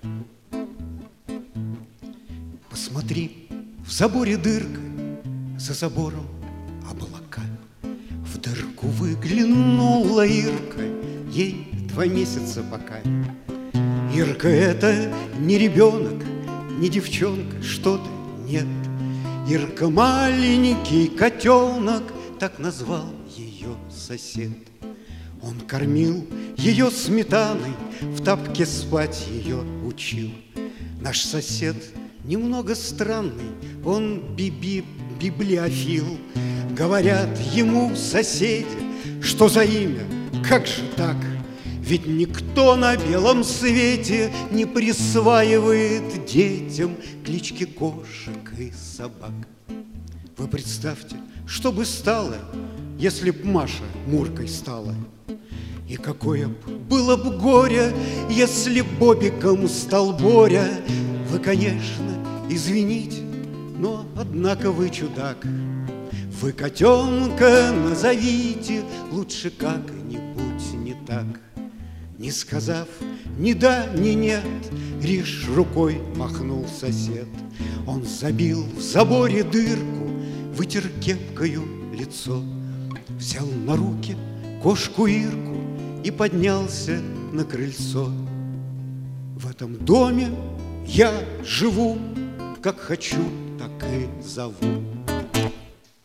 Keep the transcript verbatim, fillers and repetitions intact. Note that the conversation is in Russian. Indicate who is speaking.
Speaker 1: Посмотри, в заборе дырка, за забором облака. В дырку выглянула Ирка, ей два месяца пока. Ирка это не ребенок, не девчонка, что-то нет. Ирка маленький котенок, так назвал ее сосед. Он кормил ее сметаной, в тапке спать ее учил. Наш сосед немного странный, он биби библиофил. Говорят ему соседи, что за имя, как же так? Ведь никто на белом свете не присваивает детям клички кошек и собак. Вы представьте, что бы стало, если б Маша Муркой стала. И какое б было б горе, если Бобиком стал Боря. Вы, конечно, извините, но однако вы чудак. Вы котенка назовите лучше как-нибудь не так. Не сказав ни да, ни нет, лишь рукой махнул сосед. Он забил в заборе дырку, вытер кепкою лицо, взял на руки кошку Ирку и поднялся на крыльцо. В этом доме я живу, как хочу, так и зову.